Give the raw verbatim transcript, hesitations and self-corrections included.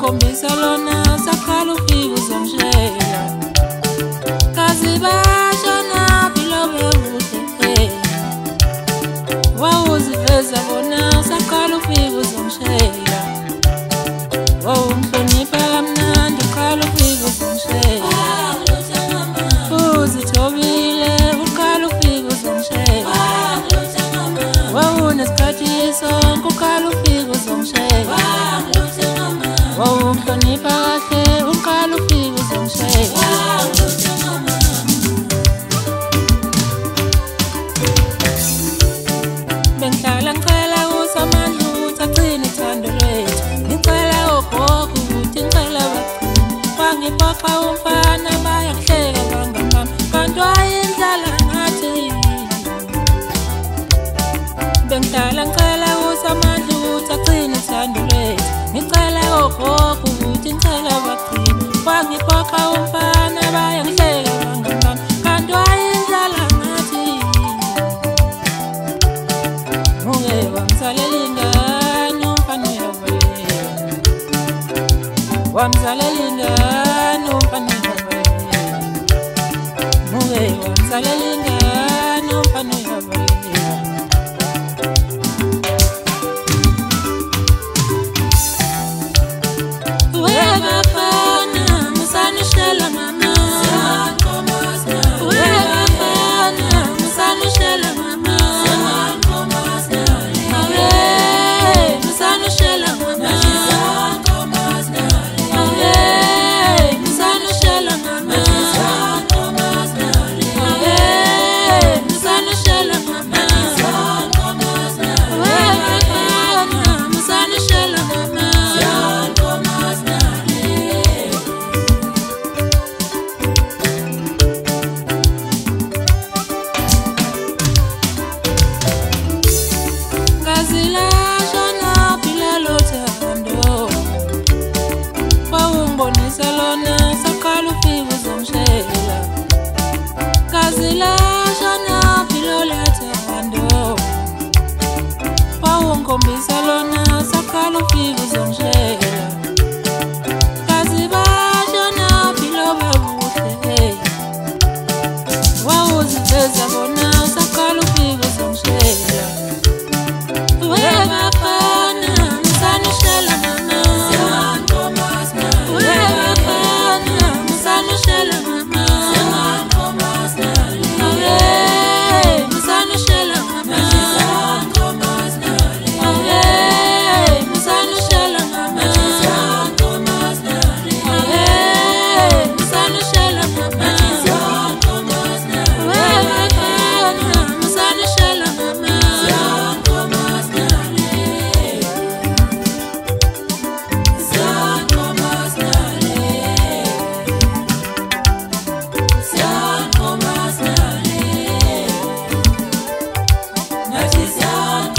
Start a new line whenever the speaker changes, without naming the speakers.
Wawungikhombisa lona sakhala ufika uzongishela kazi bashona bilobe kuhle wawuziveza bona sakhala ufika uzongishela wawungihlonipha kamnandi ukhala ufika uzongishela uzithobile ukhala ufika uzongishela wawunesikhathi sonke ukhala ufika uzongishela wawungihlonipha kahle ukhala ufika uzongishela bengihlala ngicela usamandla ukuthi agcine ithando lethu ngicela ogogo ukuthi ngicela bagcine wangiphoqa umfana bayakuhleka bangamama kanti wayindlala ngathi bengihlala ngicela usamandla ukuthi agcine ithando lethu ngicela ogogo ukuthi ngicela bagcine wangiphoqa umfana bayakuhleka bangamama kanti wayindlala ngathi muke wamzalela ingane umfana uyavaleka wamzalela ingane umfana uyavaleka muke wamzalela ingane umfana uyavaleka Wawungikhombisa lona sakhala ufika uzongishela kazi bashona bilobe kuhle wawuziveza bona sakhala ufika uzongishela webafana msanishela mama webafana msanishela mama
Not his young.